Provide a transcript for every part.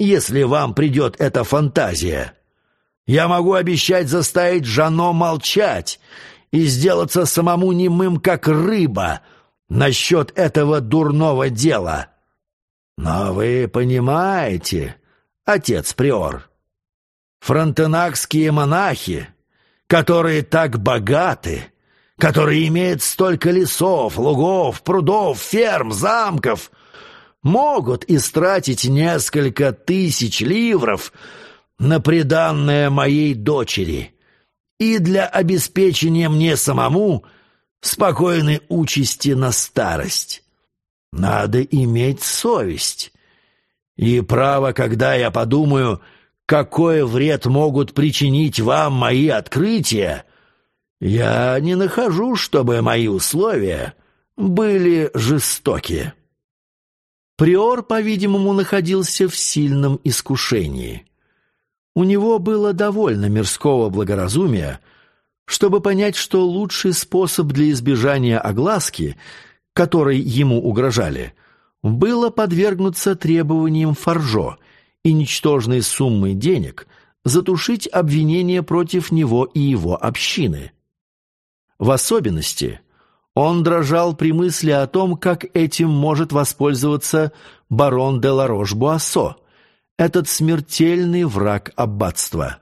если вам придет эта фантазия. Я могу обещать заставить Жано молчать и сделаться самому немым, как рыба, насчет этого дурного дела. Но вы понимаете, отец приор, фронтенакские монахи, которые так богаты, которые имеют столько лесов, лугов, прудов, ферм, замков, могут истратить несколько тысяч ливров на приданное моей дочери и для обеспечения мне самому спокойной участи на старость. Надо иметь совесть. И право, когда я подумаю, какой вред могут причинить вам мои открытия, я не нахожу, чтобы мои условия были жестокие». Приор, по-видимому, находился в сильном искушении. У него было довольно мирского благоразумия, чтобы понять, что лучший способ для избежания огласки, которой ему угрожали, было подвергнуться требованиям Фаржо и ничтожной суммой денег затушить обвинения против него и его общины. В особенности он дрожал при мысли о том, как этим может воспользоваться барон де Ларош-Буассо, этот смертельный враг аббатства.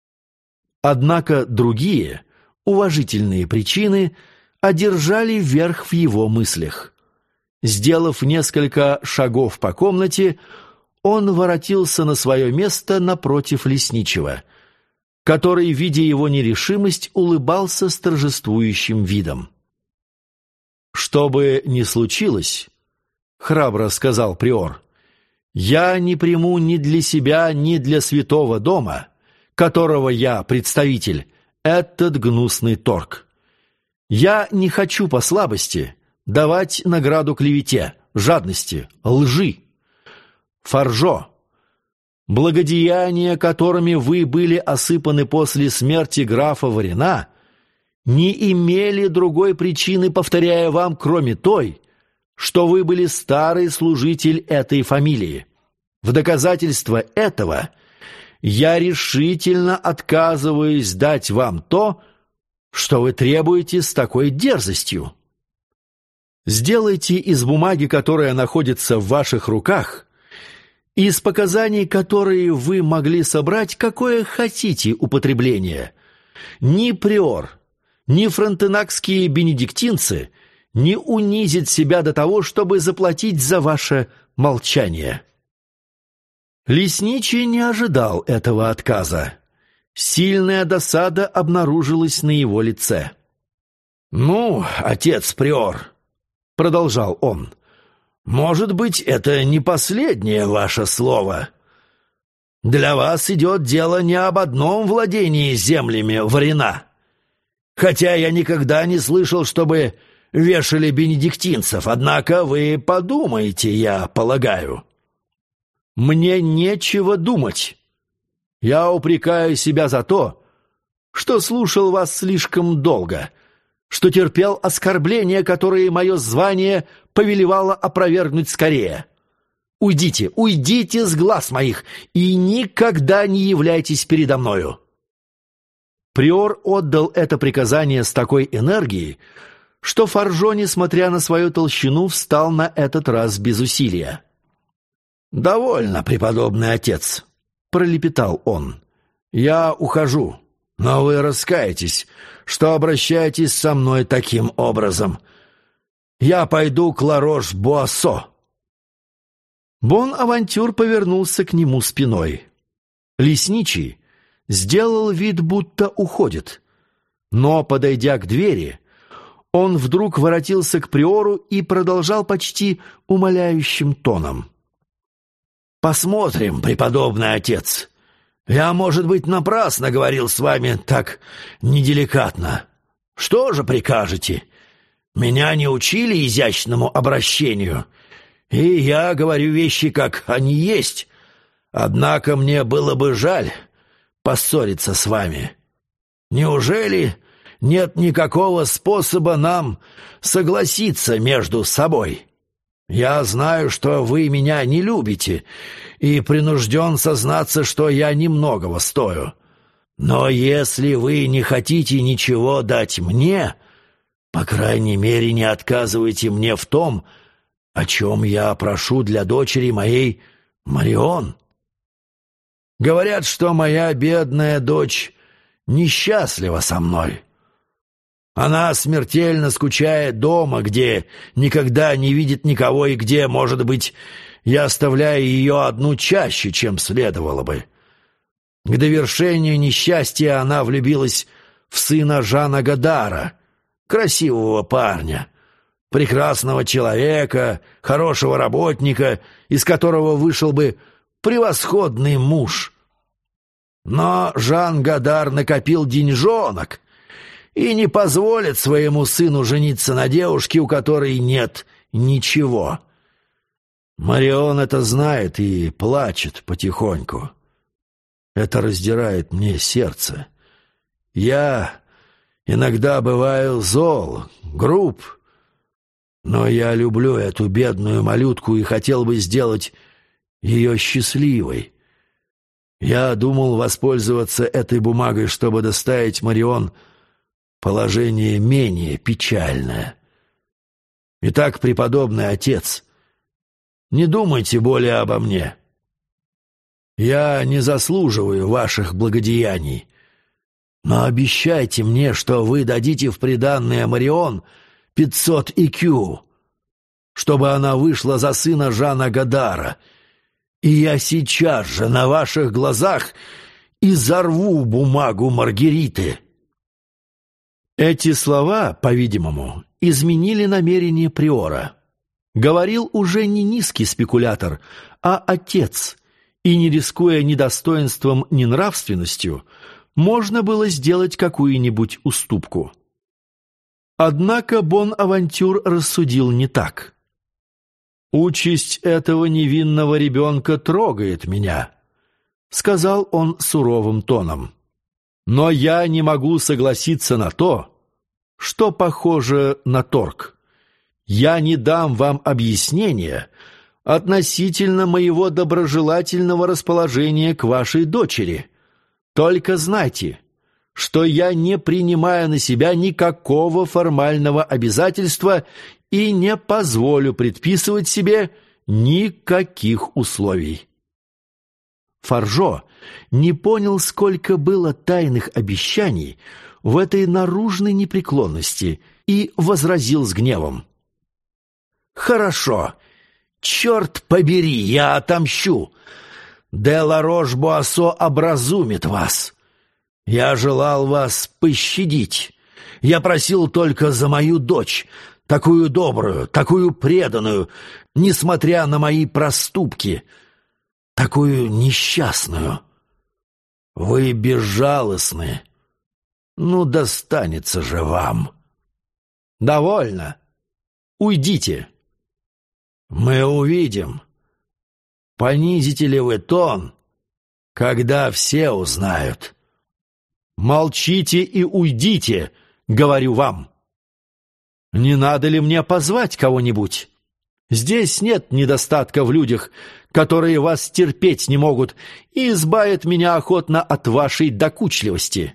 Однако другие, уважительные причины одержали верх в его мыслях. Сделав несколько шагов по комнате, он воротился на свое место напротив лесничего, который, видя его нерешимость, улыбался с торжествующим видом. «Что бы ни случилось, — храбро сказал приор, — я не приму ни для себя, ни для святого дома, которого я представитель, этот гнусный торг. Я не хочу по слабости давать награду клевете, жадности, лжи. Фаржо, благодеяния, которыми вы были осыпаны после смерти графа Варина, не имели другой причины, повторяя вам, кроме той, что вы были старый служитель этой фамилии. В доказательство этого я решительно отказываюсь дать вам то, что вы требуете с такой дерзостью. Сделайте из бумаги, которая находится в ваших руках, из показаний, которые вы могли собрать, какое хотите употребление. Ни приор, ни фронтенакские бенедиктинцы не унизят себя до того, чтобы заплатить за ваше молчание». Лесничий не ожидал этого отказа. Сильная досада обнаружилась на его лице. «Ну, отец приор, — продолжал он, — может быть, это не последнее ваше слово. Для вас идет дело не об одном владении землями Варина, хотя я никогда не слышал, чтобы вешали бенедиктинцев, однако вы подумаете, я полагаю». «Мне нечего думать. Я упрекаю себя за то, что слушал вас слишком долго, что терпел оскорбления, которые мое звание повелевало опровергнуть скорее. Уйдите, уйдите с глаз моих и никогда не являйтесь передо мною». Приор отдал это приказание с такой энергией, что Фаржо, несмотря на свою толщину, встал на этот раз без усилия. «Довольно, преподобный отец», — пролепетал он. «Я ухожу, но вы раскаетесь, что обращаетесь со мной таким образом. Я пойду к Ларош-Буассо». Бон-Авантюр повернулся к нему спиной. Лесничий сделал вид, будто уходит, но, подойдя к двери, он вдруг воротился к приору и продолжал почти умоляющим тоном. «Посмотрим, преподобный отец. Я, может быть, напрасно говорил с вами так неделикатно. Что же прикажете? Меня не учили изящному обращению, и я говорю вещи, как они есть. Однако мне было бы жаль поссориться с вами. Неужели нет никакого способа нам согласиться между собой? Я знаю, что вы меня не любите, и принужден сознаться, что я немногого стою. Но если вы не хотите ничего дать мне, по крайней мере, не отказывайте мне в том, о чем я прошу для дочери моей Марион. Говорят, что моя бедная дочь несчастлива со мной. Она смертельно скучает дома, где никогда не видит никого и где, может быть, я оставляю ее одну чаще, чем следовало бы. К довершению несчастья она влюбилась в сына Жана Годара, красивого парня, прекрасного человека, хорошего работника, из которого вышел бы превосходный муж. Но Жан Годар накопил деньжонок и не позволит своему сыну жениться на девушке, у которой нет ничего. Марион это знает и плачет потихоньку. Это раздирает мне сердце. Я иногда бываю зол, груб, но я люблю эту бедную малютку и хотел бы сделать ее счастливой. Я думал воспользоваться этой бумагой, чтобы доставить Марион положение менее печальное. Итак, преподобный отец, не думайте более обо мне. Я не заслуживаю ваших благодеяний, но обещайте мне, что вы дадите в приданное Марион 500 икю, чтобы она вышла за сына Жана Годара, и я сейчас же на ваших глазах изорву бумагу Маргариты». Эти слова, по-видимому, изменили намерение приора. Говорил уже не низкий спекулятор, а отец, и, не рискуя ни достоинством, ни нравственностью, можно было сделать какую-нибудь уступку. Однако Бонавантюр рассудил не так. «Участь этого невинного ребенка трогает меня», — сказал он суровым тоном. «Но я не могу согласиться на то, что похоже на торг. Я не дам вам объяснения относительно моего доброжелательного расположения к вашей дочери. Только знайте, что я не принимаю на себя никакого формального обязательства и не позволю предписывать себе никаких условий». Фаржо не понял, сколько было тайных обещаний в этой наружной непреклонности, и возразил с гневом: «Хорошо, черт побери, я отомщу. Де Ларош-Буассо образумит вас. Я желал вас пощадить. Я просил только за мою дочь, такую добрую, такую преданную, несмотря на мои проступки, такую несчастную. Вы безжалостны. Ну, достанется же вам». «Довольно. Уйдите». «Мы увидим, понизите ли вы тон, когда все узнают». «Молчите и уйдите, говорю вам». «Не надо ли мне позвать кого-нибудь? Здесь нет недостатка в людях, которые вас терпеть не могут и избавят меня охотно от вашей докучливости».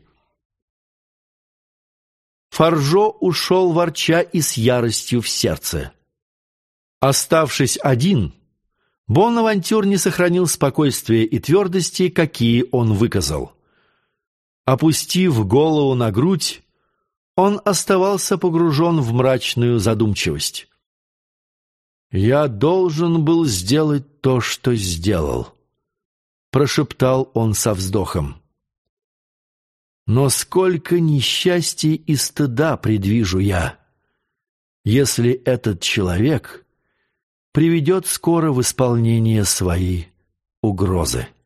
Фаржо ушел ворча и с яростью в сердце. Оставшись один, Бонавантюр не сохранил спокойствия и твердости, какие он выказал. Опустив голову на грудь, он оставался погружен в мрачную задумчивость. «Я должен был сделать то, что сделал», — прошептал он со вздохом. «Но сколько несчастья и стыда предвижу я, если этот человек приведет скоро в исполнение свои угрозы».